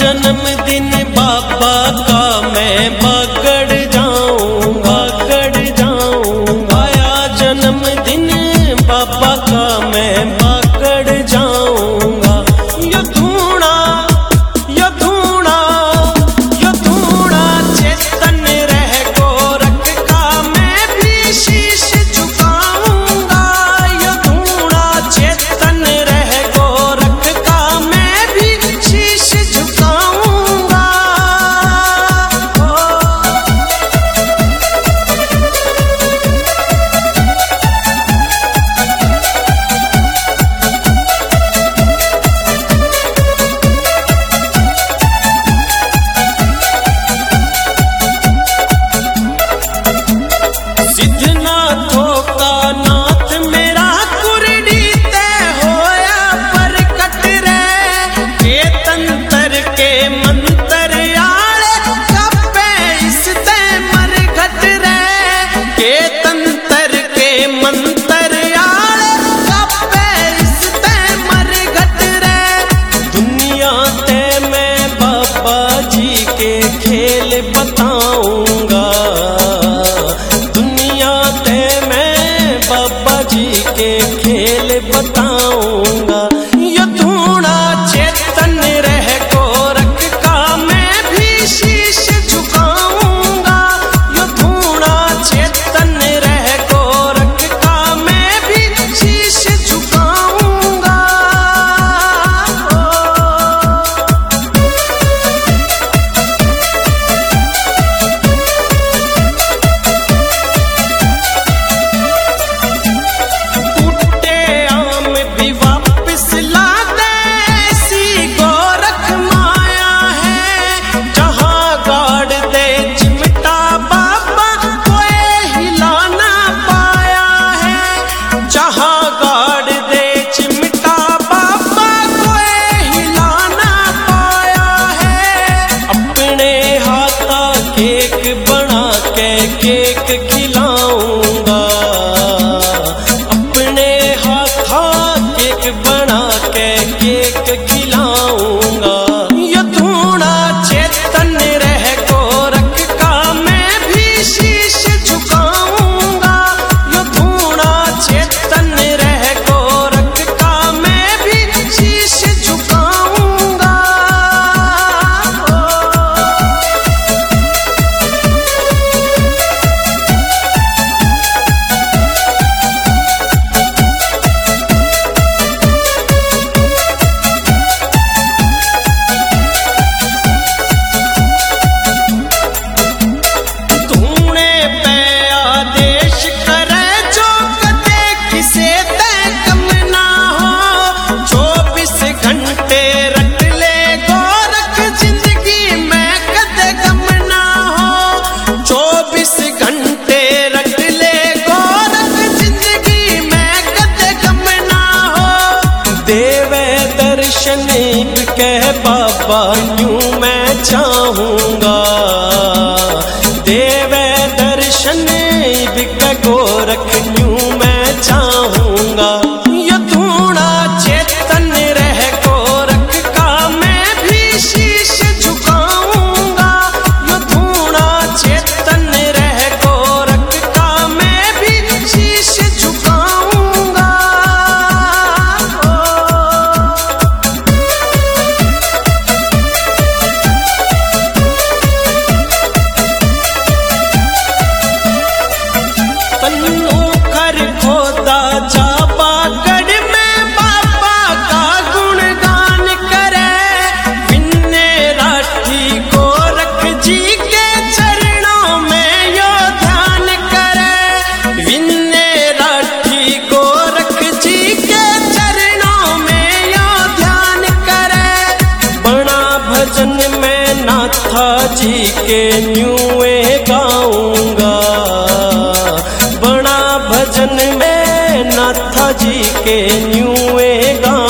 जन्मदिन बाबा का मैं बगड़ जाऊंगा, बगड़ जाऊंगा। आया जन्मदिन बाबा का मैं बगड़ जाऊंगा। यो धूणा, यो धूणा, यो धूणा चेतन रह गोरख का मैं भी शीश झुकाऊंगा। यो धूणा चेतन रह गोरख का मैं भी शीश झुकाऊंगा। सिद्धनाथों का नाथ मेरा कुरडी तय होया परकट रे। के तंत्र के मंत्र आले कपे इस तय मरघट रे। के तंत्र के मंत्र आले कपे इस तय मरघट रे। दुनिया ते मैं बाबा जी के खेल बताऊंगा। दुनिया ते मैं बाबा जी के खेल बताऊंगा। यो धूणा चेतन रह गोरख का मैं भी शीश झुकाऊंगा। यो धूणा चेतन रह गोरख का मैं भी शीश झुकाऊंगा। टूटे आम भी वापस ला दे ऐसी गोरख माया है। जहाँ गाड़ दे चिमटा बाबा कोई हिला ना पाया है। जहाँ गाड़ दे चिमटा बाबा कोई हिला ना पाया है। अपने हाथा केक बना के केक खिलाऊंगा। अपने हाथा केक बना के केक खिलाऊंगा। यो धूणा चेतन रह गोरख का मैं भी शीश झुकाऊंगा। यो धूणा चेतन रह गोरख का मैं भी शीश झुकाऊंगा। धूणे पे आदेश करे जो कदे किसे तय कम ना हो। 24 घंटे रट ले गोरख जिंदगी में कदे गम ना हो। 24 घंटे रट ले गोरख जिंदगी में कदे गम ना हो। देवे दर्शन कह बाबा यूं मैं चाहूंगा। देवे दर्शन बिक गोरख यूं मैं चाहूंगा। यो धूणा चेतन रह गोरख का मैं भी शीश झुकाऊंगा। यो धूणा चेतन रह गोरख का मैं भी शीश झुकाऊंगा। तन्नू कर खोदा जाबा गढ़ में बाबा का गुणगान करे। विन्ने राठी गोरख जी के चरणों में यो ध्यान करे। विन्ने राठी गोरख जी के चरणों में यो ध्यान करे। बना भजन में नाथा जी के न्यूए गाऊंगा। बना भजन में नाथा जी के न्यूए गाऊंगा।